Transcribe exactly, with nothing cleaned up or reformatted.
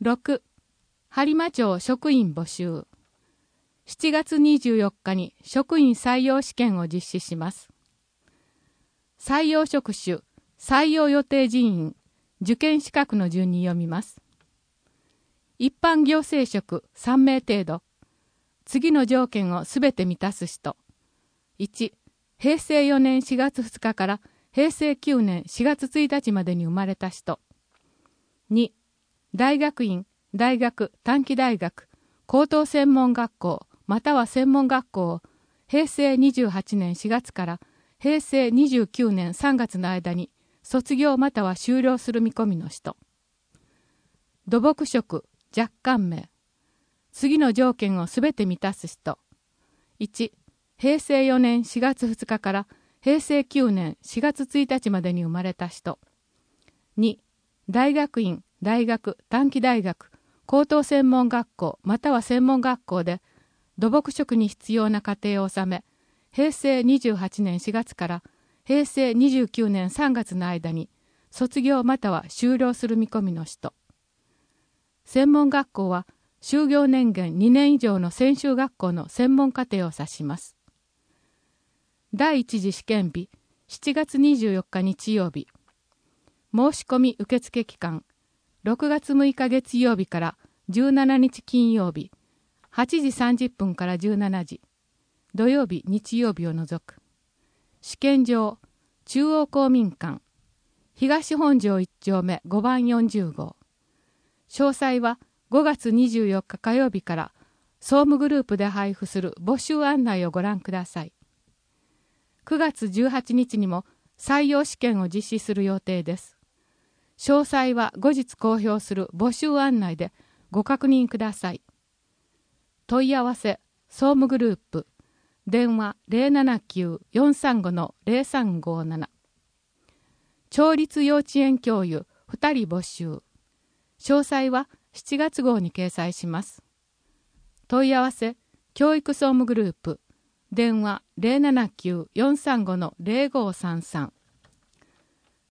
ろく. 播磨町職員募集。しちがつにじゅうよっかに職員採用試験を実施します。採用職種、採用予定人員、受験資格の順に読みます。一般行政職さんめい程度。次の条件をすべて満たす人。いち. へいせいよねんしがつふつかからへいせいきゅうねんしがつついたちまでに生まれた人。に. 大学院、大学、短期大学、高等専門学校または専門学校をへいせいにじゅうはちねんしがつからへいせいにじゅうきゅうねんさんがつの間に卒業または修了する見込みの人。土木職、若干名。次の条件をすべて満たす人。いち. へいせいよねんしがつふつかからへいせいきゅうねんしがつついたちまでに生まれた人。に. 大学院、大学、短期大学、高等専門学校または専門学校で土木職に必要な課程を収め、へいせいにじゅうはちねんしがつからへいせいにじゅうきゅうねんさんがつの間に卒業または修了する見込みの人。専門学校は就業年限にねん以上の専修学校の専門課程を指します。第一次試験日、しちがつにじゅうよっか日曜日。申し込み受付期間、ろくがつむいか月曜日からじゅうしちにち金曜日、はちじさんじゅっぷんからじゅうしちじ、土曜日、日曜日を除く。試験場、中央公民館、東本庄いち丁目ごばんよんじゅうごう。詳細はごがつにじゅうよっか火曜日から総務グループで配布する募集案内をご覧ください。くがつじゅうはちにちにも採用試験を実施する予定です。詳細は後日公表する募集案内でご確認ください。問い合わせ、総務グループ、電話 ゼロななきゅう よんさんご ゼロさんごなな。町立幼稚園教諭ふたり募集。詳細はしちがつごうに掲載します。問い合わせ、教育総務グループ、電話 ゼロななきゅう よんさんご ゼロごさんさん。